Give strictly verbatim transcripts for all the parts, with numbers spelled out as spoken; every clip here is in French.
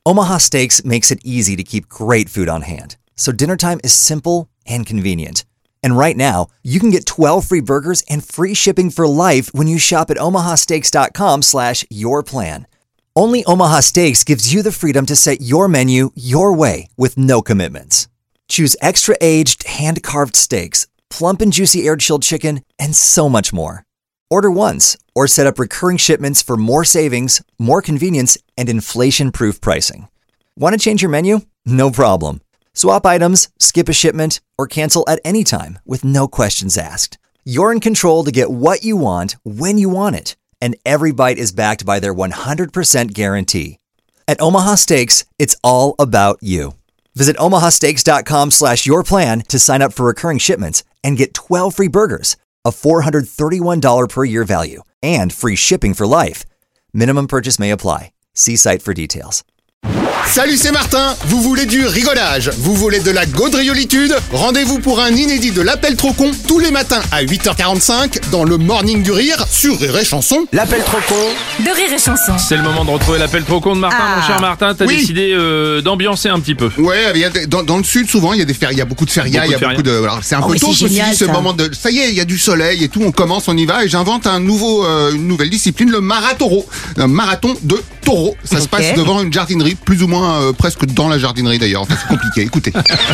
Omaha Steaks makes it easy to keep great food on hand, so dinner time is simple and convenient. And right now, you can get twelve free burgers and free shipping for life when you shop at omahasteaks.com slash your plan. Only Omaha Steaks gives you the freedom to set your menu your way with no commitments. Choose extra-aged, hand-carved steaks, plump and juicy air-chilled chicken, and so much more. Order once or set up recurring shipments for more savings, more convenience, and inflation-proof pricing. Want to change your menu? No problem. Swap items, skip a shipment, or cancel at any time with no questions asked. You're in control to get what you want when you want it, and every bite is backed by their one hundred percent guarantee. At Omaha Steaks, it's all about you. Visit omahasteaks.com slash your plan to sign up for recurring shipments and get twelve free burgers, a four hundred thirty-one dollars per year value, and free shipping for life. Minimum purchase may apply. See site for details. Salut, c'est Martin. Vous voulez du rigolage? Vous voulez de la gaudriolitude? Rendez-vous pour un inédit de l'Appel trop con tous les matins à huit heures quarante-cinq dans le Morning du Rire sur Rire et Chanson. L'Appel trop con de Rire et Chanson. C'est le moment de retrouver l'appel trop con de Martin. Ah. Mon cher Martin, t'as Oui. décidé euh, d'ambiancer un petit peu. Ouais, il y a des- dans, dans le sud souvent il y a des férias, il y a beaucoup de férias, il y a Beaucoup de beaucoup de. Alors c'est un Oh, peu mais tôt, c'est je me suis génial, dit ce ça. moment de. Ça y est, il y a du soleil et tout, on commence, on y va et j'invente un nouveau, euh, une nouvelle discipline, le marathon, un marathon de taureaux. Ça se Ok. passe devant une jardinerie, plus ou moins euh, presque dans la jardinerie d'ailleurs. Enfin, c'est compliqué. Écoutez.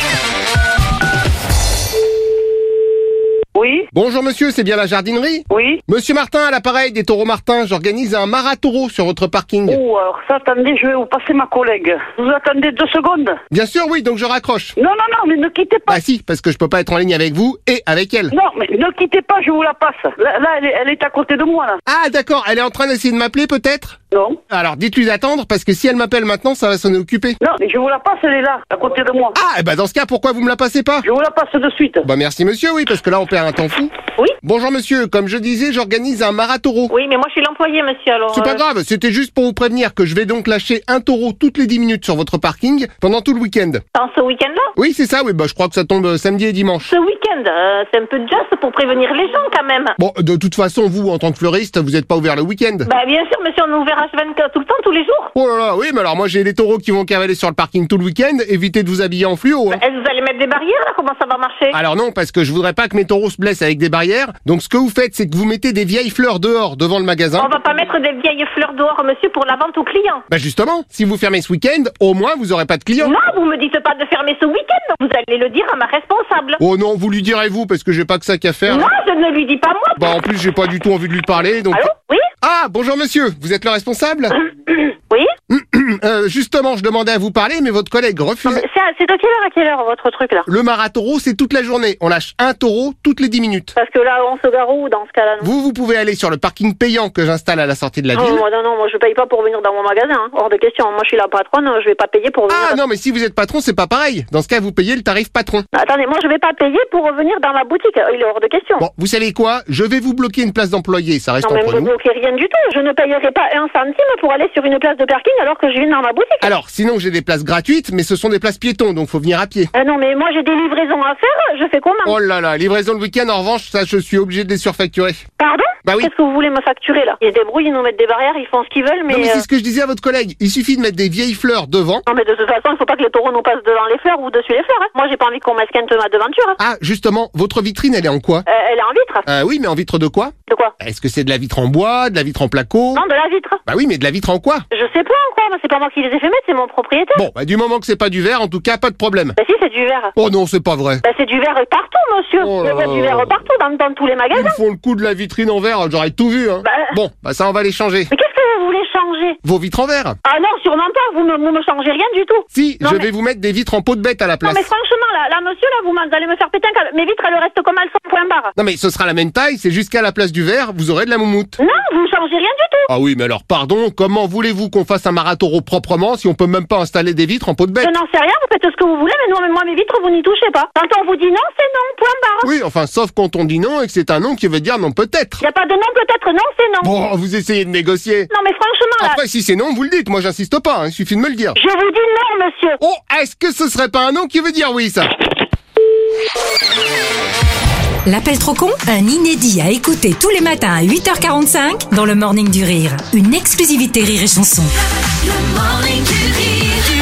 Oui, Bonjour monsieur, c'est bien la jardinerie? oui. Monsieur Martin, à l'appareil des taureaux Martin, j'organise un marathon sur votre parking. Oh, alors ça, attendez, je vais vous passer ma collègue. Vous attendez deux secondes? Bien sûr, oui, donc je raccroche. Non, non, non, mais ne quittez pas. Bah si, parce que je peux pas être en ligne avec vous et avec elle. Non, mais ne quittez pas, je vous la passe. Là, là, elle, est, elle est à côté de moi, là. Ah d'accord, elle est en train d'essayer de m'appeler peut-être? Non, Alors dites-lui d'attendre, parce que si elle m'appelle maintenant, ça va s'en occuper. non, mais je vous la passe, elle est là, à côté de moi. Ah, et bah dans ce cas, pourquoi vous me la passez pas? Je vous la passe de suite. Bah merci monsieur, oui, parce que là on perd un temps fou. Oui. Bonjour monsieur, comme je disais, j'organise un marathon. Oui, mais moi je suis l'employé, monsieur, alors... C'est pas euh, grave, c'était juste pour vous prévenir que je vais donc lâcher un taureau toutes les dix minutes sur votre parking pendant tout le week-end. Dans ce week-end-là Oui, c'est ça, oui, bah je crois que ça tombe euh, samedi et dimanche. Ce week-end, euh, c'est un peu juste pour prévenir les gens, quand même. Bon, de toute façon, vous, en tant que fleuriste, vous êtes pas ouvert le week-end. Bah, bien sûr, monsieur, on est ouvert H vingt-quatre tout le temps, tous les jours. Oh là là, oui, mais alors moi j'ai des taureaux qui vont cavaler sur le parking tout le week-end, évitez de vous habiller en fluo. Hein. Est-ce que vous allez mettre des barrières, là? Comment ça va marcher? Alors non, parce que je voudrais pas que mes taureaux se blessent avec des barrières, donc ce que vous faites, c'est que vous mettez des vieilles fleurs dehors devant le magasin. On va pas mettre des vieilles fleurs dehors, monsieur, pour la vente aux clients. Bah justement, si vous fermez ce week-end, au moins vous aurez pas de clients. Non, vous me dites pas de fermer ce week-end. Vous allez le dire à ma responsable. Oh non, vous lui direz vous, parce que j'ai pas que ça qu'à faire. Non, je ne lui dis pas moi. Bah en plus j'ai pas du tout envie de lui parler, donc... Allô? Oui? Ah, bonjour monsieur, vous êtes le responsable? Oui? Euh, justement, je demandais à vous parler, mais votre collègue Non, refuse. mais C'est c'est de quelle heure à quelle heure, votre truc, là? Le marathon, c'est toute la journée. On lâche un taureau toutes les dix minutes. Parce que là, on se gare où, dans ce cas-là, non? Vous, vous pouvez aller sur le parking payant que j'installe à la sortie de la Non, ville. moi, non, non, moi je paye pas pour venir dans mon magasin, hein. Hors de question. Moi je suis la patronne, je vais pas payer pour venir. Ah non, mais si vous êtes patron, c'est pas pareil. Dans ce cas, vous payez le tarif patron. Attendez, moi je vais pas payer pour venir dans ma boutique. Il est hors de question. Bon, vous savez quoi? Je vais vous bloquer une place d'employé, ça reste Non, mais entre je nous. bloquerai rien du tout. Je ne payerai pas un centime pour aller sur une place de parking alors que je viens dans ma boutique. Alors, sinon j'ai des places gratuites, mais ce sont des places piétons, donc faut venir à pied. Ah non, mais moi j'ai des livraisons à faire, je fais comment? Oh là là, livraison le week-end, en revanche, ça je suis obligé de les surfacturer. Pardon? Bah oui. Qu'est-ce que vous voulez me facturer là? Ils se débrouillent, ils nous mettent des barrières, ils font ce qu'ils veulent, mais... Non mais c'est euh, ce que je disais à votre collègue, il suffit de mettre des vieilles fleurs devant. Non, mais de toute façon, il faut pas que les taureaux nous passent devant les fleurs ou dessus les fleurs, hein. Moi j'ai pas envie qu'on m'esquinte ma devanture, hein. Ah, justement, votre vitrine, elle est en quoi? Euh, elle est en vitre. Euh, oui, mais en vitre de quoi? De quoi? Est-ce que c'est de la vitre en bois, de la vitre en placo? Non, de la vitre. Bah oui, mais de la vitre en quoi? Je sais pas en quoi, moi c'est pas moi qui les ai fait mettre, c'est mon propriétaire. Bon, bah du moment que c'est pas du verre, en tout cas, pas de problème. Bah si, c'est du verre. Oh non, c'est pas vrai. Bah c'est du verre partout, monsieur. Oh Il y a là du là. verre partout, dans, dans tous les Ils magasins. me font le coup de la vitrine en verre, j'aurais tout vu, hein. Bah- Bon, bah ça, on va les changer. Mais qu'est-ce que vous voulez changer? Vos vitres en verre? Ah non, sûrement pas, vous me, vous me changez rien du tout. Si, Non, je mais- vais vous mettre des vitres en peau de bête à la Non place. mais franchement, là, là monsieur, là, vous m'en- allez me faire péter un câble. Mes vitres, elles restent comme elles sont, point barre. Non mais ce sera la même taille, c'est jusqu'à la place du verre, vous aurez de la moumoute. Non, vous changez rien du tout. Ah oui, mais alors pardon, comment voulez-vous qu'on fasse un marathon proprement si on peut même pas installer des vitres en peau de bête? Je n'en sais rien, vous faites ce que vous voulez, mais non, mais moi, mes vitres, vous n'y touchez pas. Quand on vous dit non, c'est non, point barre. Oui, enfin, sauf quand on dit non et que c'est un non qui veut dire non peut-être. Y a pas de non, peut-être non, c'est non. Bon, vous essayez de négocier. Non mais franchement, là, Après, si c'est non, vous le dites, moi j'insiste pas, hein, il suffit de me le dire. je vous dis non, monsieur. Oh, est-ce que ce serait pas un non qui veut dire oui, ça? L'appel trop con, un inédit à écouter tous les matins à huit heures quarante-cinq dans le Morning du Rire. Une exclusivité Rire et Chanson. Le Morning du Rire.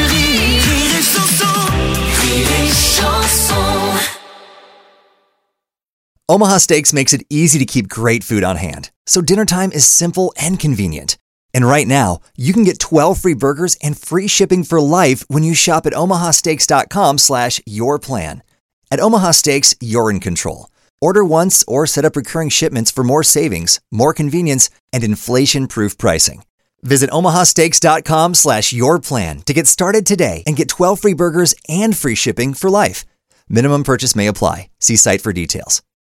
Omaha Steaks makes it easy to keep great food on hand, so dinner time is simple and convenient. And right now, you can get twelve free burgers and free shipping for life when you shop at omahasteaks.com slash your plan. At Omaha Steaks, you're in control. Order once or set up recurring shipments for more savings, more convenience, and inflation-proof pricing. Visit omahasteaks.com slash your plan to get started today and get twelve free burgers and free shipping for life. Minimum purchase may apply. See site for details.